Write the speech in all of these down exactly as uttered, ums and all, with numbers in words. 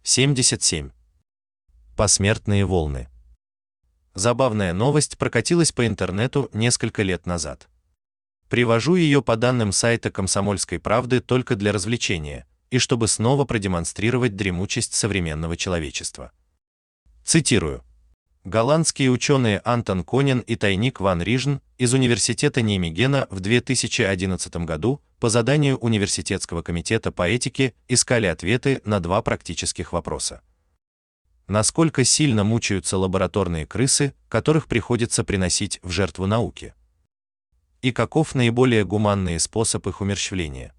семьдесят семь. Посмертные волны. Забавная новость прокатилась по интернету несколько лет назад. Привожу ее по данным сайта «Комсомольской правды» только для развлечения, и чтобы снова продемонстрировать дремучесть современного человечества. Цитирую. Голландские ученые Антон Конен и Тайник ван Rijsen из Университета Нijмегена в две тысячи одиннадцатом году по заданию Университетского комитета по этике искали ответы на два практических вопроса. Насколько сильно мучаются лабораторные крысы, которых приходится приносить в жертву науке? И каков наиболее гуманный способ их умерщвления?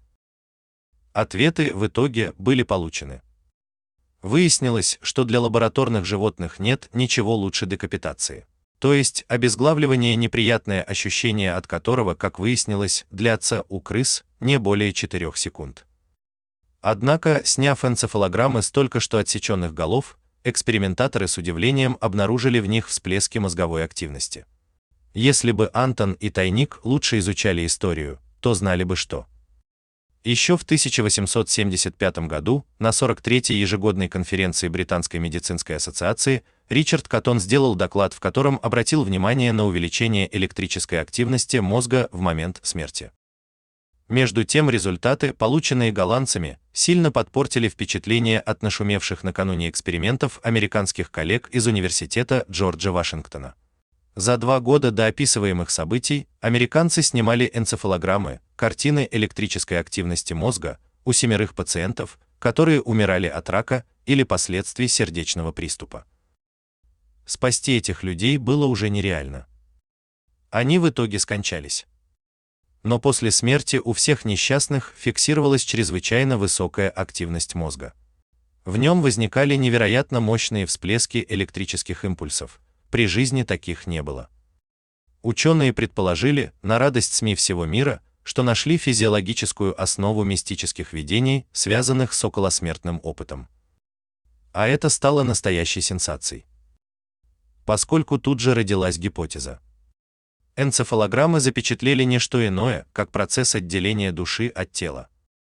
Ответы в итоге были получены. Выяснилось, что для лабораторных животных нет ничего лучше декапитации. То есть обезглавливание, неприятное ощущение от которого, как выяснилось, длятся у крыс не более четырёх секунд. Однако, сняв энцефалограммы с только что отсеченных голов, экспериментаторы с удивлением обнаружили в них всплески мозговой активности. Если бы Антон и Тайник лучше изучали историю, то знали бы что. Еще в тысяча восемьсот семьдесят пятом году на сорок третьей ежегодной конференции Британской медицинской ассоциации Ричард Каттон сделал доклад, в котором обратил внимание на увеличение электрической активности мозга в момент смерти. Между тем, результаты, полученные голландцами, сильно подпортили впечатление от нашумевших накануне экспериментов американских коллег из Университета Джорджа Вашингтона. За два года до описываемых событий американцы снимали энцефалограммы, картины электрической активности мозга у семерых пациентов, которые умирали от рака или последствий сердечного приступа. Спасти этих людей было уже нереально. Они в итоге скончались. Но после смерти у всех несчастных фиксировалась чрезвычайно высокая активность мозга. В нем возникали невероятно мощные всплески электрических импульсов. При жизни таких не было. Ученые предположили, на радость СМИ всего мира, что нашли физиологическую основу мистических видений, связанных с околосмертным опытом. А это стало настоящей сенсацией. Поскольку тут же родилась гипотеза. Энцефалограммы запечатлели не что иное, как процесс отделения души от тела.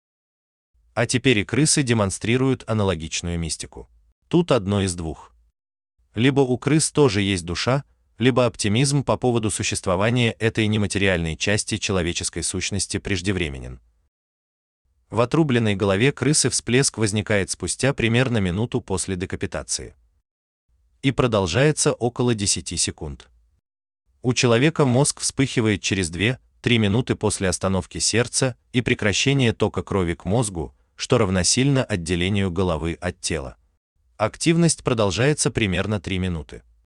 А теперь и крысы демонстрируют аналогичную мистику. Тут одно из двух. Либо у крыс тоже есть душа, либо оптимизм по поводу существования этой нематериальной части человеческой сущности преждевременен. В отрубленной голове крысы всплеск возникает спустя примерно минуту после декапитации. И продолжается около десяти секунд. У человека мозг вспыхивает через две-три минуты после остановки сердца и прекращения тока крови к мозгу, что равносильно отделению головы от тела. Активность продолжается примерно три минуты.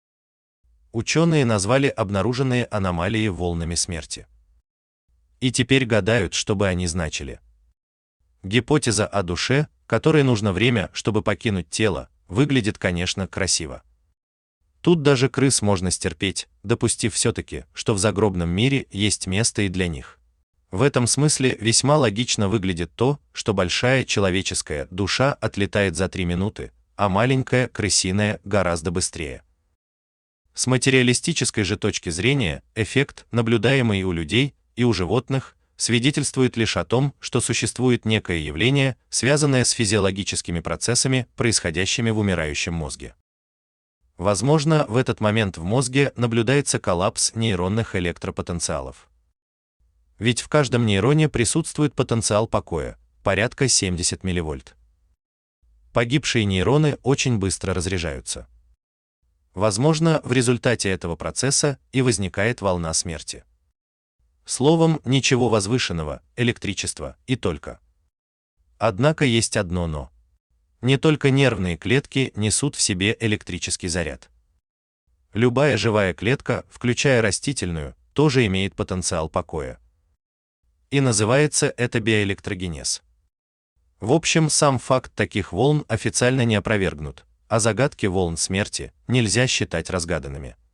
Ученые назвали обнаруженные аномалии волнами смерти. И теперь гадают, что бы они значили. Гипотеза о душе, которой нужно время, чтобы покинуть тело, выглядит, конечно, красиво. Тут даже крыс можно стерпеть, допустив все-таки, что в загробном мире есть место и для них. В этом смысле весьма логично выглядит то, что большая человеческая душа отлетает за три минуты, а маленькая крысиная гораздо быстрее. С материалистической же точки зрения, эффект, наблюдаемый у людей и у животных, свидетельствует лишь о том, что существует некое явление, связанное с физиологическими процессами, происходящими в умирающем мозге. Возможно, в этот момент в мозге наблюдается коллапс нейронных электропотенциалов. Ведь в каждом нейроне присутствует потенциал покоя, порядка семьдесят милливольт. Погибшие нейроны очень быстро разряжаются. Возможно, в результате этого процесса и возникает волна смерти. Словом, ничего возвышенного, электричество и только. Однако есть одно «но». Не только нервные клетки несут в себе электрический заряд. Любая живая клетка, включая растительную, тоже имеет потенциал покоя. И называется это биоэлектрогенез. В общем, сам факт таких волн официально не опровергнут, а загадки волн смерти нельзя считать разгаданными.